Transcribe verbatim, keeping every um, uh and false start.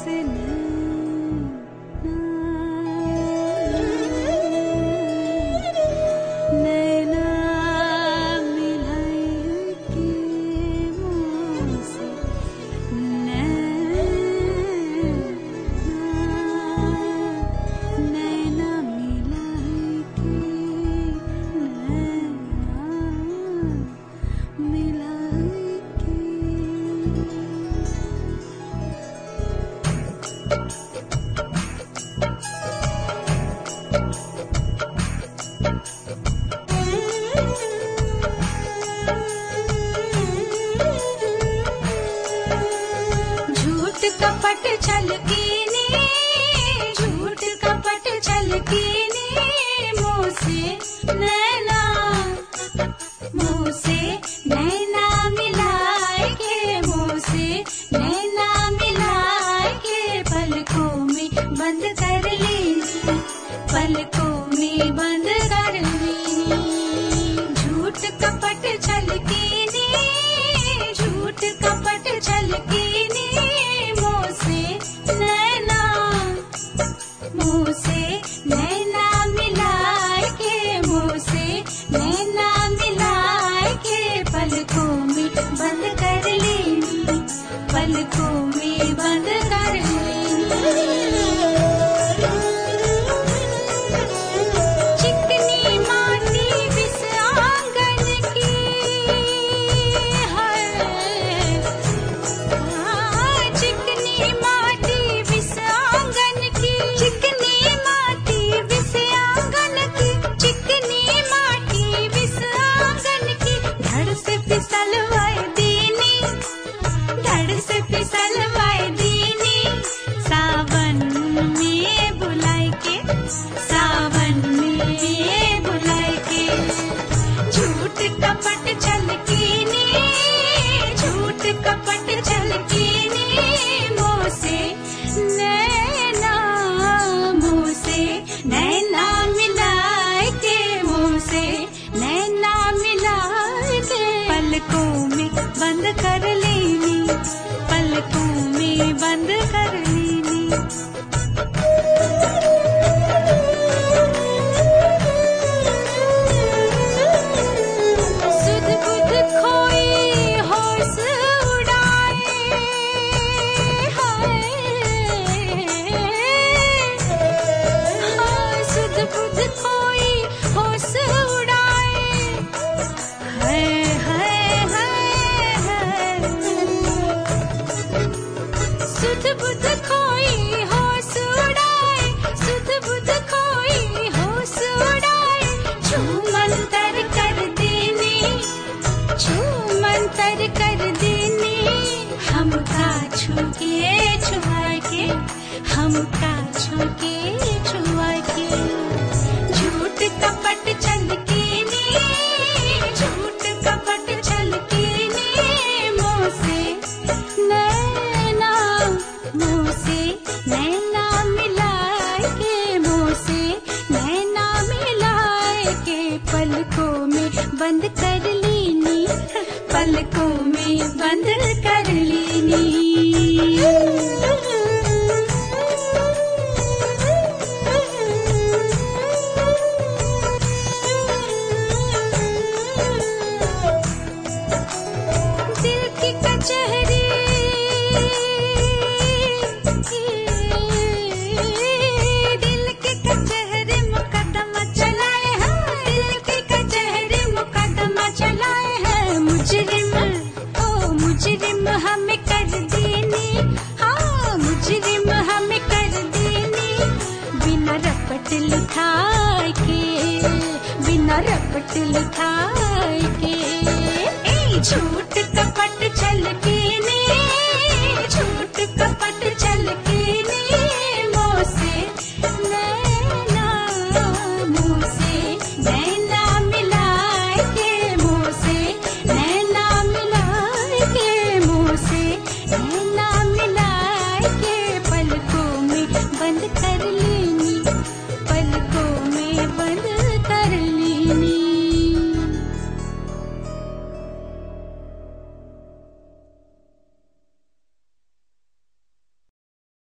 से नैना मिलाई के मुझसे नैना मिलाई के नैना मिलाई के झूठ कपट छलकीने झूठ कपट छलकीने मुँह से नैना मुँह से नैना मिलाए के मुँह से नैना मिलाए के पलकों में बंद कर ली पलकों में बंद कर ली झूठ कपट छलकीने झूठ कपट छलकीने मुँह से नैना मुँह से नैना मिलाए के मुँह से नैना मिलाए के पलकों में बंद कर ली पलकों में बंद कर ली चिकनी माटी बिस आंगन की है चिकनी माटी बिस आंगन की चिकनी माटी बिस आंगन की चिकनी माटी बिस आंगन की धड़ से फिसलवाए दीनी धड़ से फिसलवाए दीनी सावन में बुलाए के सावन में बुलाए के झूठ कपट छलकीने झूठ कपट छलकीने मुँह से नैना मुँह से नैना मिलाए के मुँह से नैना मिलाए के पलकों में बंद कर लेनी पलकों में बंद कर लेनी सुध बुध खोई होश उड़ाए हाय हाँ सुध बुध खोई होश उड़ाए हाय हाय हाय हाय सुध बुध खोई होश उड़ाए सुध बुध खोई होश उड़ाए छूमंतर कर देनी छूमंतर कर देनी हमका छूके छुआ के हमका छूके छुआ के झूठ कपट छलकीने झूठ कपट छलकीने मुँह से नैना मुँह से नैना मिलाए के मुँह से नैना मिलाए के पलकों में बंद कर लीनी पलकों में बंद कर लीनी दिल की कचहरी दिल की कचहरी मुकदमा चलाए हैं दिल की कचहरी मुकदमा चलाए हैं मुजरिम ओ मुजरिम हमें कर देनी हाँ मुजरिम हमें कर देनी बिना रपट लिखाए के बिना रपट लिखाए के ए झूठ का